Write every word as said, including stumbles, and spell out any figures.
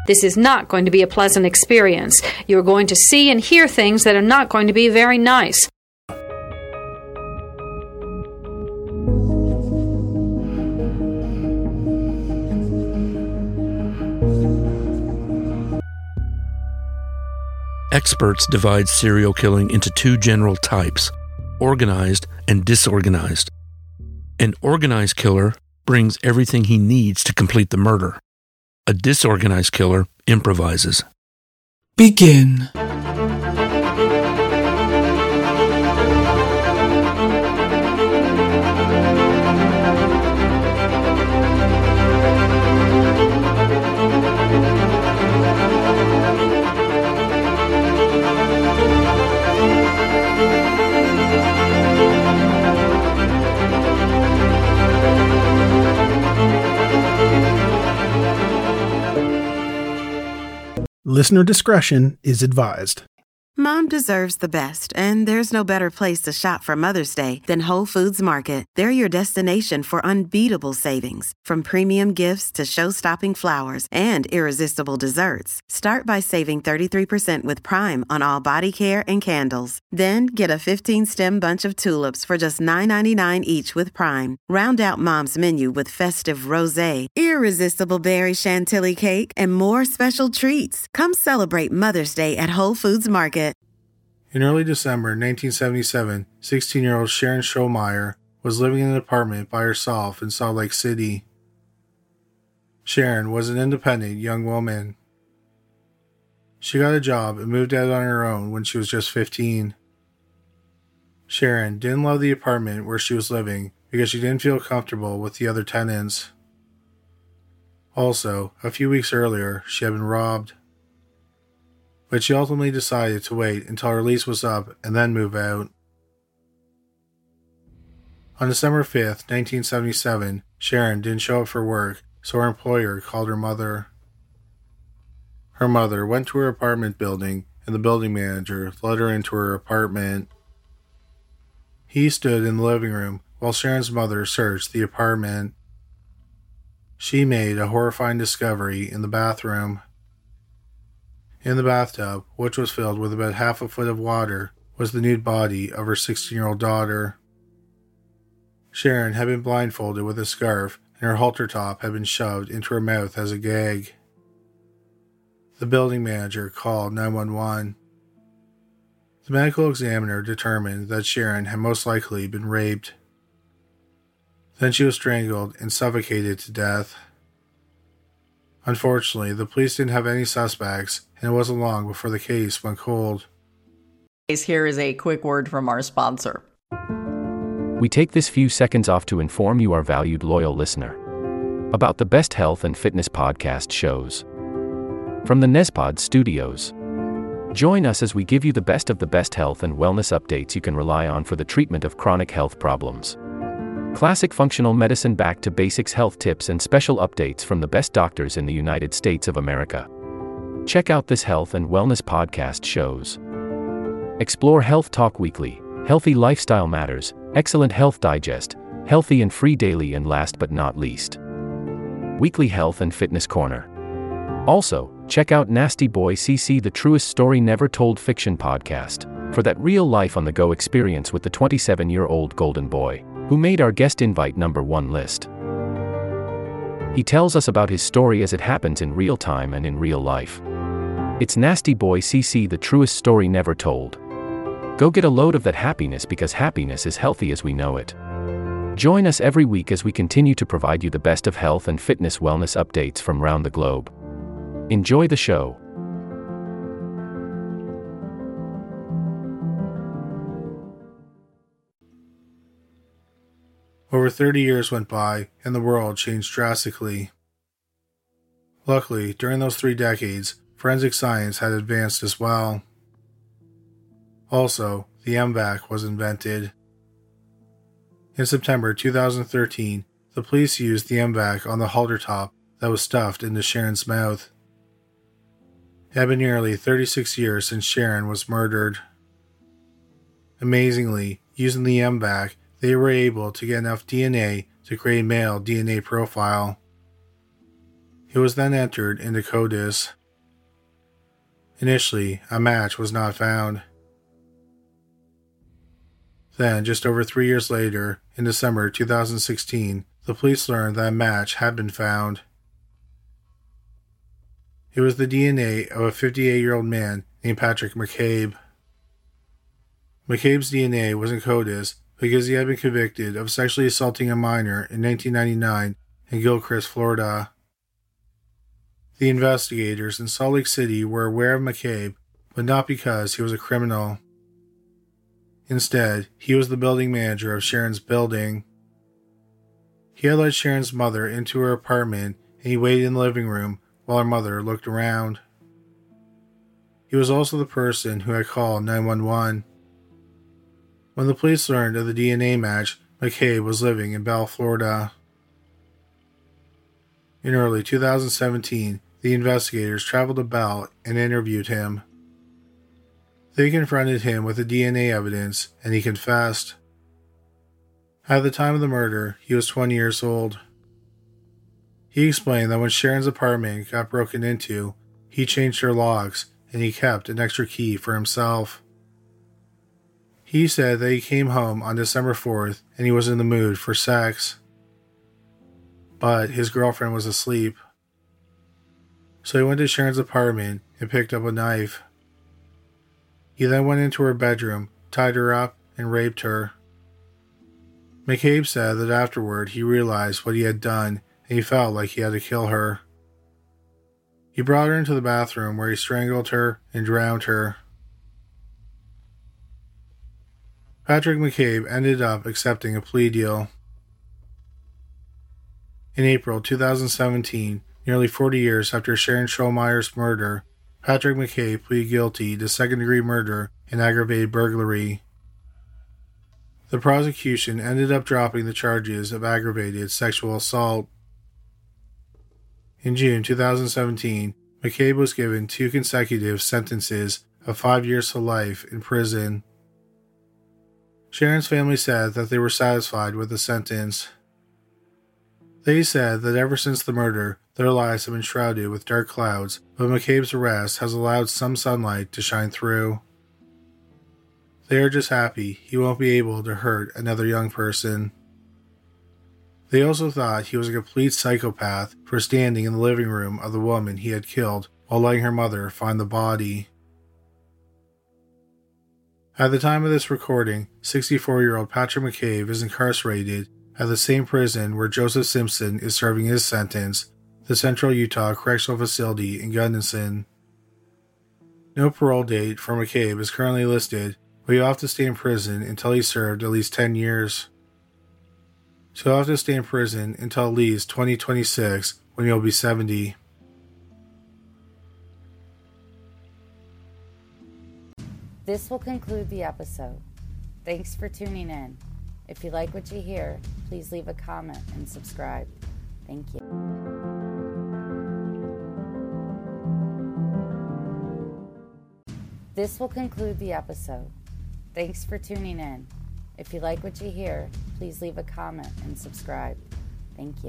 This is not going to be a pleasant experience. You're going to see and hear things that are not going to be very nice. Experts divide serial killing into two general types, organized and disorganized. An organized killer brings everything he needs to complete the murder. A disorganized killer improvises. Begin. Listener discretion is advised. Mom deserves the best, and there's no better place to shop for Mother's Day than Whole Foods Market. They're your destination for unbeatable savings, from premium gifts to show-stopping flowers and irresistible desserts. Start by saving thirty-three percent with Prime on all body care and candles. Then get a fifteen-stem bunch of tulips for just nine ninety-nine each with Prime. Round out Mom's menu with festive rosé, irresistible berry chantilly cake, and more special treats. Come celebrate Mother's Day at Whole Foods Market. In early December nineteen seventy-seven, sixteen-year-old Sharon Schollmeyer was living in an apartment by herself in Salt Lake City. Sharon was an independent young woman. She got a job and moved out on her own when she was just fifteen. Sharon didn't love the apartment where she was living because she didn't feel comfortable with the other tenants. Also, a few weeks earlier, she had been robbed. But she ultimately decided to wait until her lease was up and then move out. On December fifth, nineteen seventy-seven, Sharon didn't show up for work, so her employer called her mother. Her mother went to her apartment building, and the building manager let her into her apartment. He stood in the living room while Sharon's mother searched the apartment. She made a horrifying discovery in the bathroom. In the bathtub, which was filled with about half a foot of water, was the nude body of her sixteen-year-old daughter. Sharon had been blindfolded with a scarf, and her halter top had been shoved into her mouth as a gag. The building manager called nine one one. The medical examiner determined that Sharon had most likely been raped. Then she was strangled and suffocated to death. Unfortunately, the police didn't have any suspects, and it wasn't long before the case went cold. Here is a quick word from our sponsor. We take this few seconds off to inform you, our valued loyal listener, about the best health and fitness podcast shows from the Nespod Studios. Join us as we give you the best of the best health and wellness updates you can rely on for the treatment of chronic health problems. Classic functional medicine back to basics health tips and special updates from the best doctors in the United States of America. Check out this health and wellness podcast shows. Explore Health Talk Weekly, Healthy Lifestyle Matters, Excellent Health Digest, Healthy and Free Daily, and last but not least, Weekly Health and Fitness Corner. Also, check out Nasty Boy C C, the truest story never told fiction podcast, for that real life on the go experience with the twenty-seven-year-old golden boy who made our guest invite number one list. He tells us about his story as it happens in real time and in real life. It's Nasty Boy C C, the truest story never told. Go get a load of that happiness, because happiness is healthy as we know it. Join us every week as we continue to provide you the best of health and fitness wellness updates from around the globe. Enjoy the show. Over thirty years went by, and the world changed drastically. Luckily, during those three decades, forensic science had advanced as well. Also, the M VAC was invented. In September two thousand thirteen, the police used the M VAC on the halter top that was stuffed into Sharon's mouth. It had been nearly thirty-six years since Sharon was murdered. Amazingly, using the M VAC, they were able to get enough D N A to create a male D N A profile. It was then entered into CODIS. Initially, a match was not found. Then, just over three years later, in December two thousand sixteen, the police learned that a match had been found. It was the D N A of a fifty-eight-year-old man named Patrick McCabe. McCabe's D N A was in CODIS because he had been convicted of sexually assaulting a minor in nineteen ninety-nine in Gilchrist, Florida. The investigators in Salt Lake City were aware of McCabe, but not because he was a criminal. Instead, he was the building manager of Sharon's building. He had let Sharon's mother into her apartment, and he waited in the living room while her mother looked around. He was also the person who had called nine one one. When the police learned of the D N A match, McCabe was living in Bell, Florida. In early two thousand seventeen, the investigators traveled to Bell and interviewed him. They confronted him with the D N A evidence, and he confessed. At the time of the murder, he was twenty years old. He explained that when Sharon's apartment got broken into, he changed her locks, and he kept an extra key for himself. He said that he came home on December fourth, and he was in the mood for sex. But his girlfriend was asleep. So he went to Sharon's apartment and picked up a knife. He then went into her bedroom, tied her up, and raped her. McCabe said that afterward he realized what he had done and he felt like he had to kill her. He brought her into the bathroom where he strangled her and drowned her. Patrick McCabe ended up accepting a plea deal. In April two thousand seventeen, nearly forty years after Sharon Schollmeyer's murder, Patrick McCabe pleaded guilty to second-degree murder and aggravated burglary. The prosecution ended up dropping the charges of aggravated sexual assault. In June two thousand seventeen, McCabe was given two consecutive sentences of five years to life in prison. Sharon's family said that they were satisfied with the sentence. They said that ever since the murder, their lives have been shrouded with dark clouds, but McCabe's arrest has allowed some sunlight to shine through. They are just happy he won't be able to hurt another young person. They also thought he was a complete psychopath for standing in the living room of the woman he had killed while letting her mother find the body. At the time of this recording, sixty-four-year-old Patrick McCabe is incarcerated at the same prison where Joseph Simpson is serving his sentence, the Central Utah Correctional Facility in Gunnison. No parole date for McCabe is currently listed, but he'll have to stay in prison until he's served at least ten years. So he'll have to stay in prison until at least twenty twenty-six, when he'll be seventy. This will conclude the episode. Thanks for tuning in. If you like what you hear, please leave a comment and subscribe. Thank you. This will conclude the episode. Thanks for tuning in. If you like what you hear, please leave a comment and subscribe. Thank you.